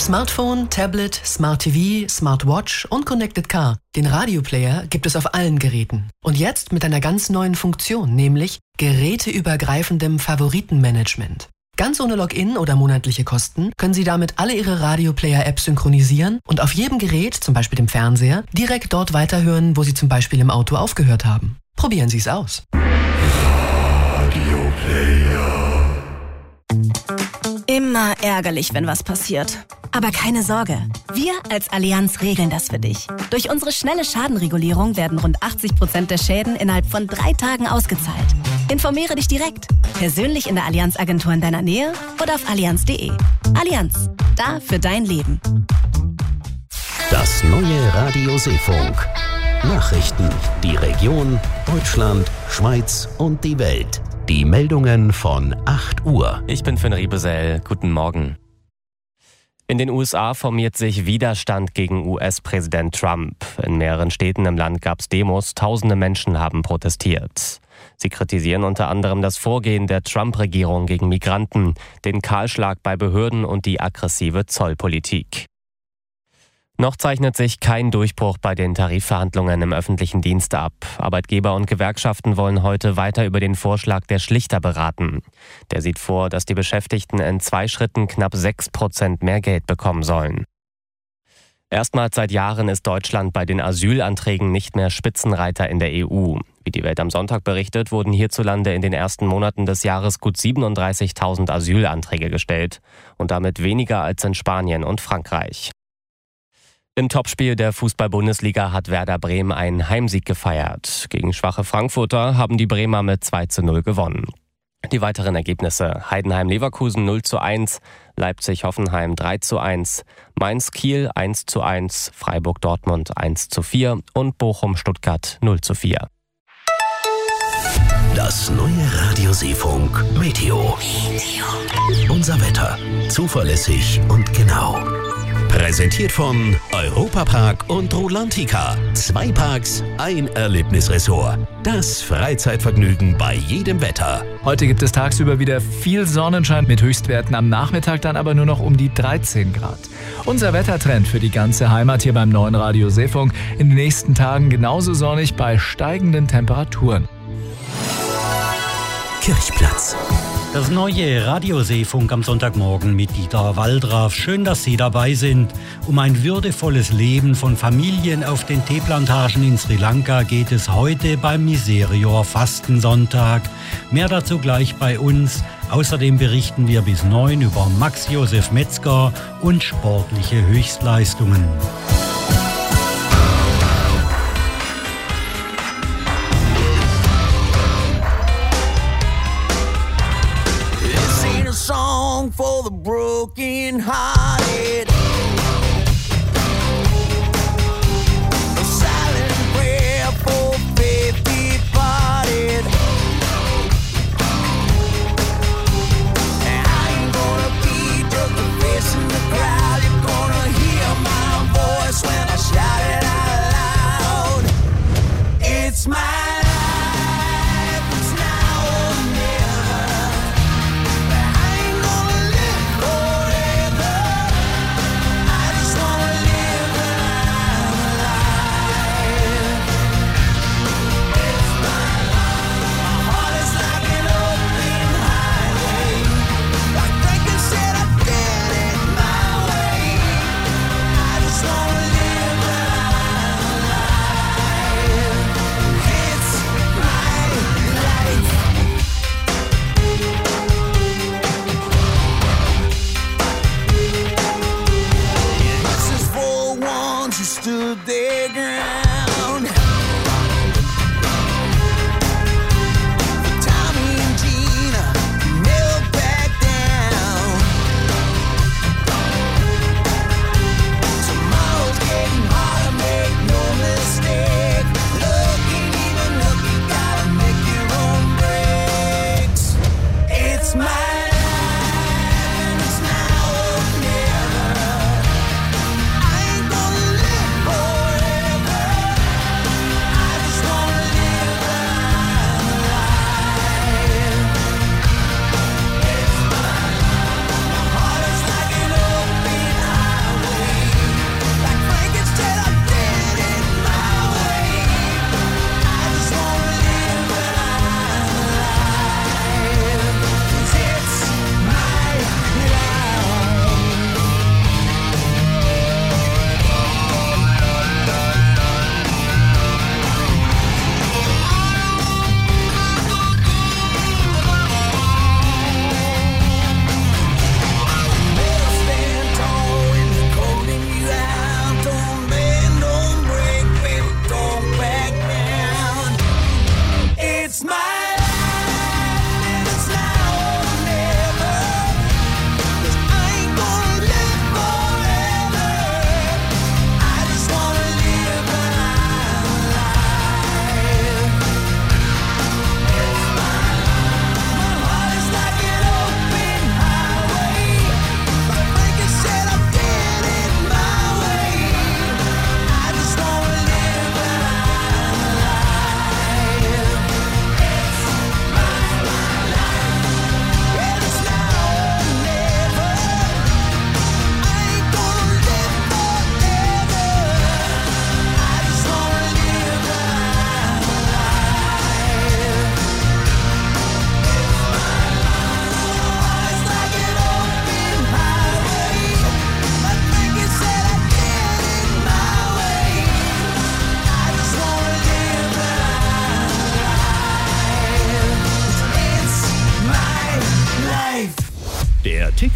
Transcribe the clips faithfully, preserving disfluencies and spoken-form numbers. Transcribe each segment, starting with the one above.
Smartphone, Tablet, Smart T V, Smartwatch und Connected Car. Den Radioplayer gibt es auf allen Geräten. Und jetzt mit einer ganz neuen Funktion, nämlich geräteübergreifendem Favoritenmanagement. Ganz ohne Login oder monatliche Kosten können Sie damit alle Ihre Radioplayer-Apps synchronisieren und auf jedem Gerät, zum Beispiel dem Fernseher, direkt dort weiterhören, wo Sie zum Beispiel im Auto aufgehört haben. Probieren Sie es aus. Radioplayer. Immer ärgerlich, wenn was passiert. Aber keine Sorge, wir als Allianz regeln das für dich. Durch unsere schnelle Schadenregulierung werden rund achtzig Prozent der Schäden innerhalb von drei Tagen ausgezahlt. Informiere dich direkt, persönlich in der Allianz-Agentur in deiner Nähe oder auf allianz punkt de. Allianz, da für dein Leben. Das neue Radio Seefunk. Nachrichten, die Region, Deutschland, Schweiz und die Welt. Die Meldungen von acht Uhr. Ich bin Finn Riebesell. Guten Morgen. In den U S A formiert sich Widerstand gegen U S-Präsident Trump. In mehreren Städten im Land gab es Demos. Tausende Menschen haben protestiert. Sie kritisieren unter anderem das Vorgehen der Trump-Regierung gegen Migranten, den Kahlschlag bei Behörden und die aggressive Zollpolitik. Noch zeichnet sich kein Durchbruch bei den Tarifverhandlungen im öffentlichen Dienst ab. Arbeitgeber und Gewerkschaften wollen heute weiter über den Vorschlag der Schlichter beraten. Der sieht vor, dass die Beschäftigten in zwei Schritten knapp sechs Prozent mehr Geld bekommen sollen. Erstmals seit Jahren ist Deutschland bei den Asylanträgen nicht mehr Spitzenreiter in der E U. Wie die Welt am Sonntag berichtet, wurden hierzulande in den ersten Monaten des Jahres gut siebenunddreißigtausend Asylanträge gestellt und damit weniger als in Spanien und Frankreich. Im Topspiel der Fußball-Bundesliga hat Werder Bremen einen Heimsieg gefeiert. Gegen schwache Frankfurter haben die Bremer mit zwei zu null gewonnen. Die weiteren Ergebnisse: Heidenheim-Leverkusen null zu eins, Leipzig-Hoffenheim drei zu eins, Mainz-Kiel eins zu eins, Freiburg-Dortmund eins zu vier und Bochum-Stuttgart null zu vier. Das neue Radio Seefunk Meteo. Meteo. Unser Wetter. Zuverlässig und genau. Präsentiert von Europapark und Rulantica. Zwei Parks, ein Erlebnisressort. Das Freizeitvergnügen bei jedem Wetter. Heute gibt es tagsüber wieder viel Sonnenschein mit Höchstwerten am Nachmittag dann aber nur noch um die dreizehn Grad. Unser Wettertrend für die ganze Heimat hier beim neuen Radio Seefunk. In den nächsten Tagen genauso sonnig bei steigenden Temperaturen. Kirchplatz. Das neue Radio Seefunk am Sonntagmorgen mit Dieter Waldraff. Schön, dass Sie dabei sind. Um ein würdevolles Leben von Familien auf den Teeplantagen in Sri Lanka geht es heute beim Miserior Fastensonntag. Mehr dazu gleich bei uns. Außerdem berichten wir bis neun über Max Josef Metzger und sportliche Höchstleistungen. Song for the broken hearted, a silent prayer for faith departed. And I ain't gonna be just a face in the crowd. You're gonna hear my voice when I shout it out loud. It's my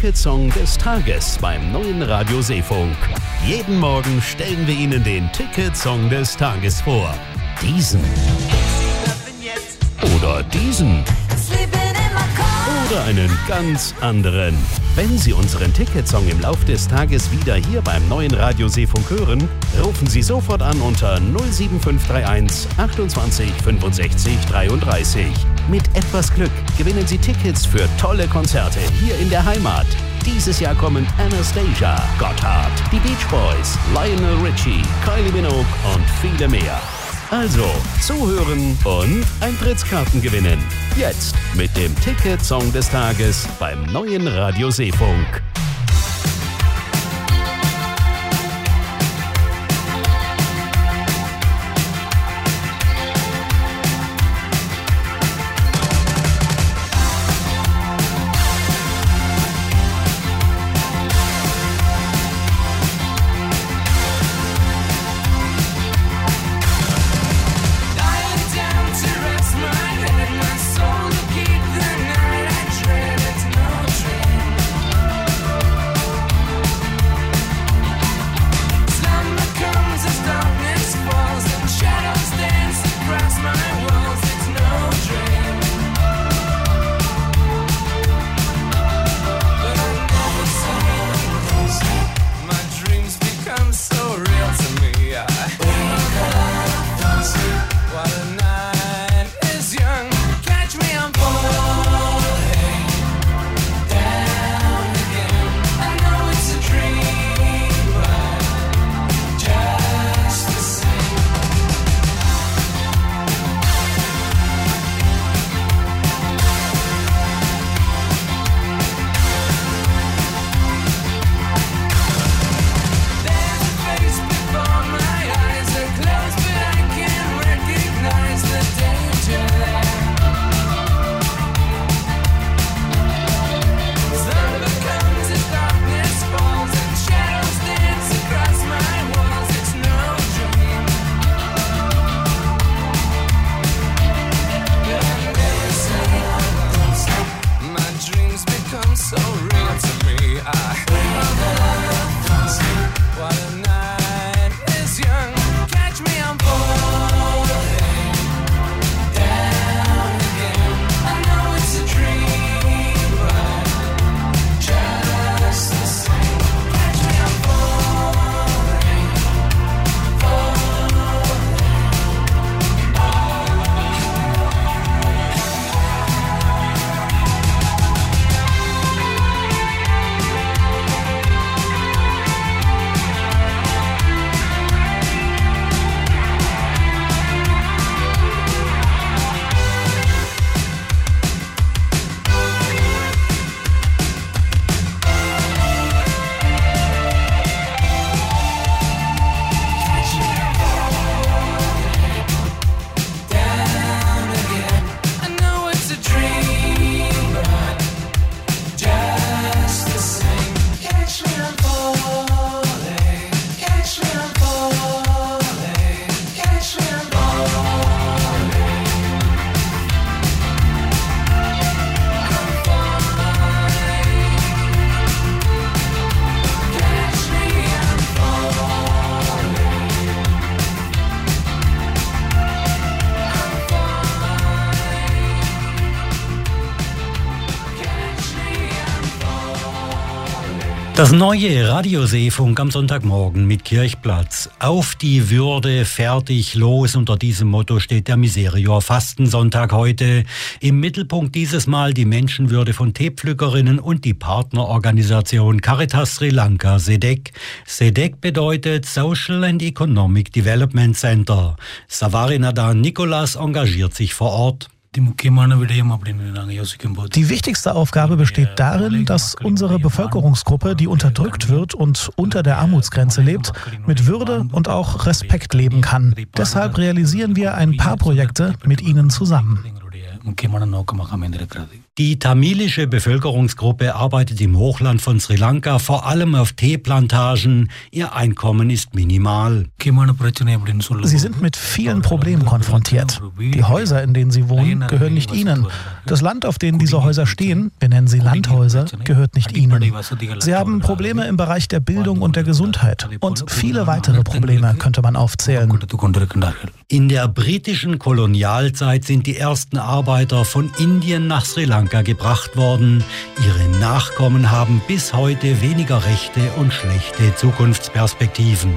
Ticketsong des Tages beim neuen Radio Seefunk. Jeden Morgen stellen wir Ihnen den Ticketsong des Tages vor. Diesen. Oder diesen. Oder einen ganz anderen. Wenn Sie unseren Ticketsong im Lauf des Tages wieder hier beim neuen Radio Seefunk hören, rufen Sie sofort an unter null sieben fünf drei eins achtundzwanzig fünfundsechzig dreiunddreißig. Mit etwas Glück gewinnen Sie Tickets für tolle Konzerte hier in der Heimat. Dieses Jahr kommen Anastasia, Gotthard, die Beach Boys, Lionel Richie, Kylie Minogue und viele mehr. Also, zuhören und Eintrittskarten gewinnen. Jetzt mit dem Ticketsong des Tages beim neuen Radio Seefunk. Das neue Radio Seefunk am Sonntagmorgen mit Kirchplatz. Auf die Würde, fertig, los. Unter diesem Motto steht der Miserior Fastensonntag heute. Im Mittelpunkt dieses Mal die Menschenwürde von Teepflückerinnen und die Partnerorganisation Caritas Sri Lanka, S E D E C. S E D E C bedeutet Social and Economic Development Center. Savarinadan Nicolas engagiert sich vor Ort. Die wichtigste Aufgabe besteht darin, dass unsere Bevölkerungsgruppe, die unterdrückt wird und unter der Armutsgrenze lebt, mit Würde und auch Respekt leben kann. Deshalb realisieren wir ein paar Projekte mit ihnen zusammen. Die tamilische Bevölkerungsgruppe arbeitet im Hochland von Sri Lanka vor allem auf Teeplantagen. Ihr Einkommen ist minimal. Sie sind mit vielen Problemen konfrontiert. Die Häuser, in denen sie wohnen, gehören nicht ihnen. Das Land, auf dem diese Häuser stehen, wir nennen sie Landhäuser, gehört nicht ihnen. Sie haben Probleme im Bereich der Bildung und der Gesundheit. Und viele weitere Probleme könnte man aufzählen. In der britischen Kolonialzeit sind die ersten Arbeiter von Indien nach Sri Lanka gebracht worden. Ihre Nachkommen haben bis heute weniger Rechte und schlechte Zukunftsperspektiven.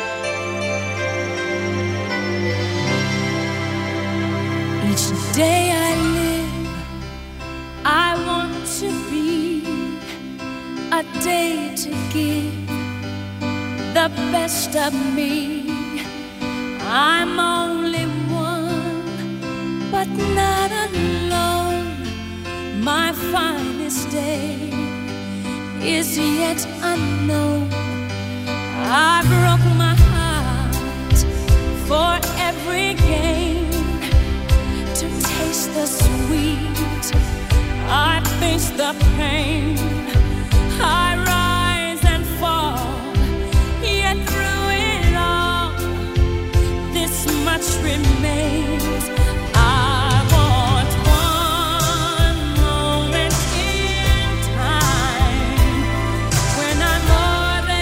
Each day I live, I want to be a day to give the best of me. I'm only one, but not alone. My finest day is yet unknown. I broke my heart for every gain, to taste the sweet, I face the pain. I rise and fall, yet through it all, this much remains. I want one moment in time when I'm more than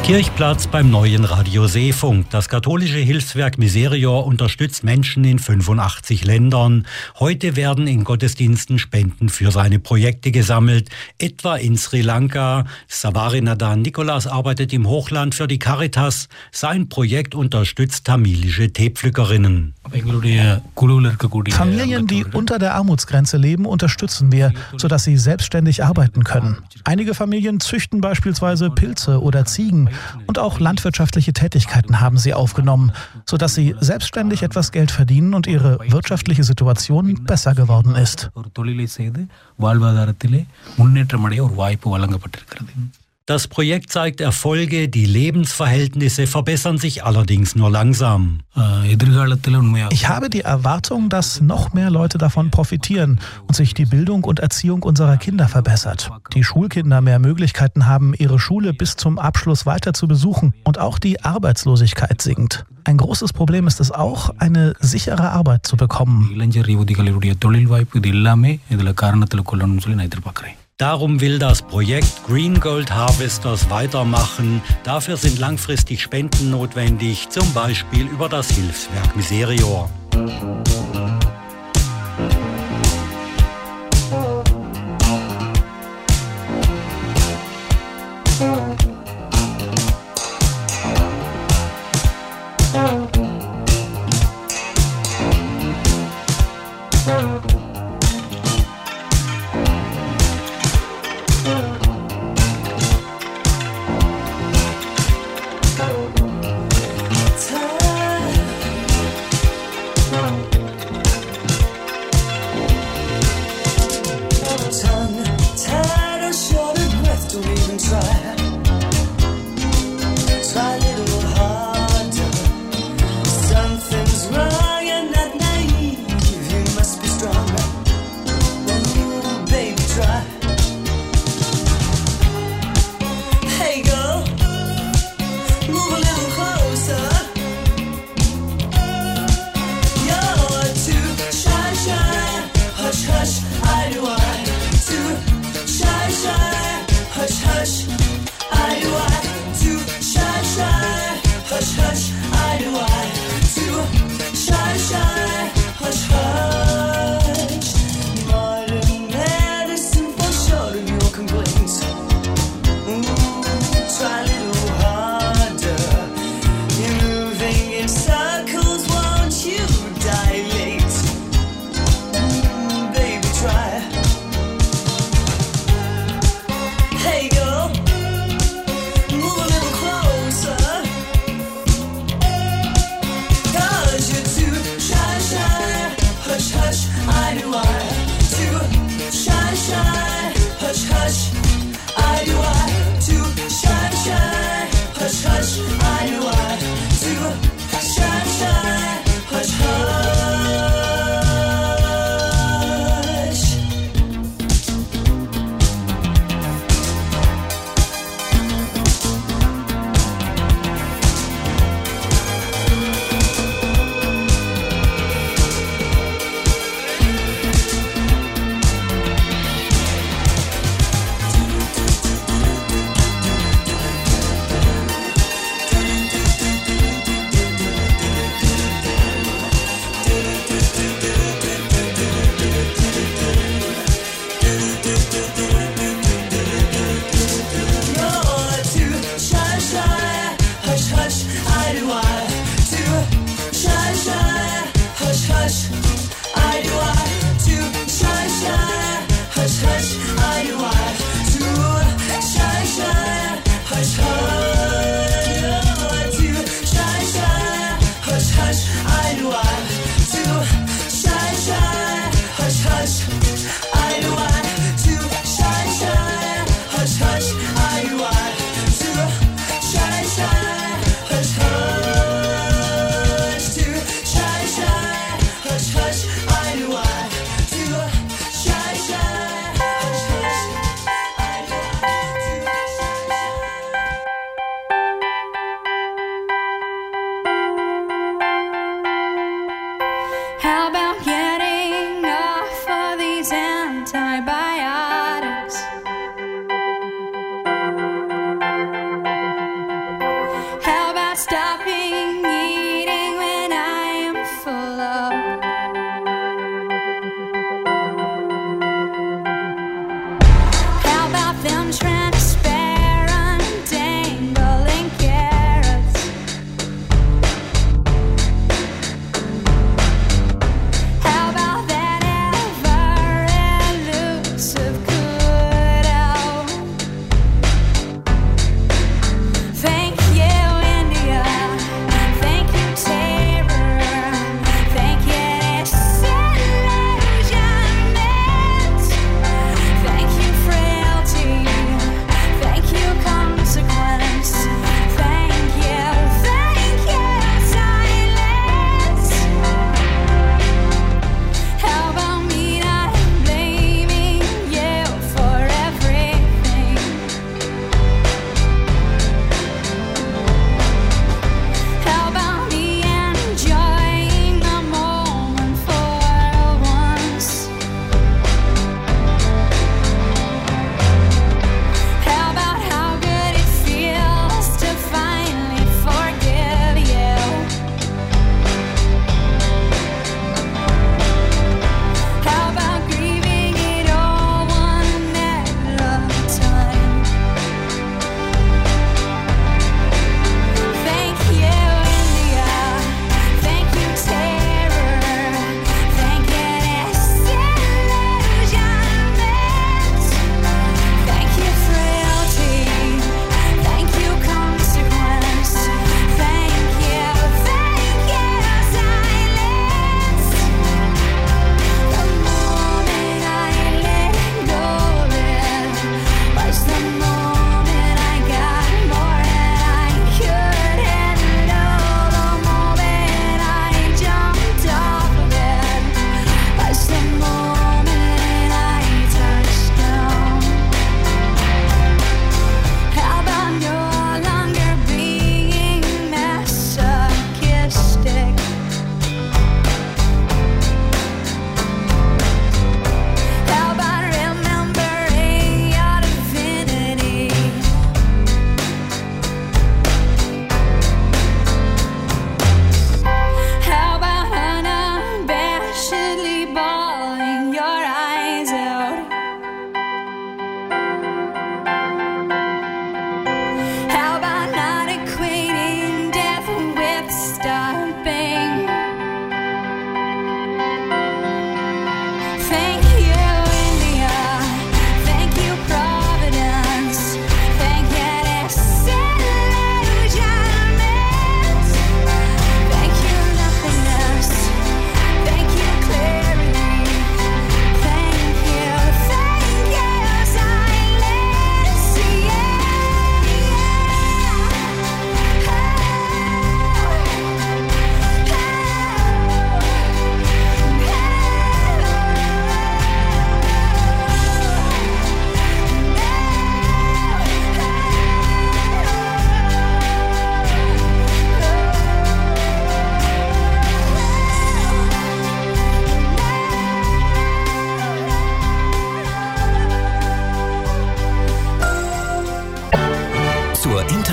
Kirchplatz beim neuen Radio Seefunk. Das katholische Hilfswerk Miserior unterstützt Menschen in fünfundachtzig Ländern. Heute werden in Gottesdiensten Spenden für seine Projekte gesammelt, etwa in Sri Lanka. Savarinadan Nikolas arbeitet im Hochland für die Caritas. Sein Projekt unterstützt tamilische Teepflückerinnen. Familien, die unter der Armutsgrenze leben, unterstützen wir, sodass sie selbstständig arbeiten können. Einige Familien züchten beispielsweise Pilze oder Ziegen und auch landwirtschaftliche Tätigkeiten haben sie aufgenommen, sodass sie selbstständig etwas Geld verdienen und ihre wirtschaftliche Situation besser geworden ist. Das Projekt zeigt Erfolge, die Lebensverhältnisse verbessern sich allerdings nur langsam. Ich habe die Erwartung, dass noch mehr Leute davon profitieren und sich die Bildung und Erziehung unserer Kinder verbessert. Die Schulkinder mehr Möglichkeiten haben, ihre Schule bis zum Abschluss weiter zu besuchen und auch die Arbeitslosigkeit sinkt. Ein großes Problem ist es auch, eine sichere Arbeit zu bekommen. Darum will das Projekt Green Gold Harvesters weitermachen. Dafür sind langfristig Spenden notwendig, zum Beispiel über das Hilfswerk Miserior. Hush, hush, I do I to shine, shine.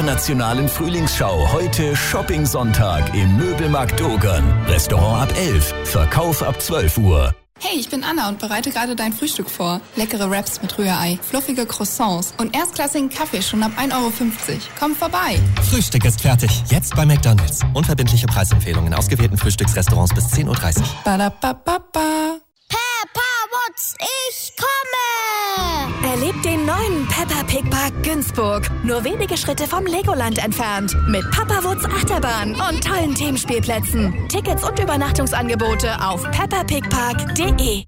internationalen Frühlingsschau heute Shopping-Sonntag im Möbelmarkt Dogern. Restaurant ab elf, Verkauf ab zwölf Uhr. Hey, ich bin Anna und bereite gerade dein Frühstück vor. Leckere Wraps mit Rührei, fluffige Croissants und erstklassigen Kaffee schon ab ein Euro fünfzig. Komm vorbei. Frühstück ist fertig. Jetzt bei McDonald's. Unverbindliche Preisempfehlungen in ausgewählten Frühstücksrestaurants bis zehn Uhr dreißig. Badabababa. Peppa Wutz, ich komme! Erlebt den neuen Peppa Pig Park Günzburg. Nur wenige Schritte vom Legoland entfernt. Mit Papa Wutz Achterbahn und tollen Themenspielplätzen. Tickets und Übernachtungsangebote auf peppa pig park punkt de.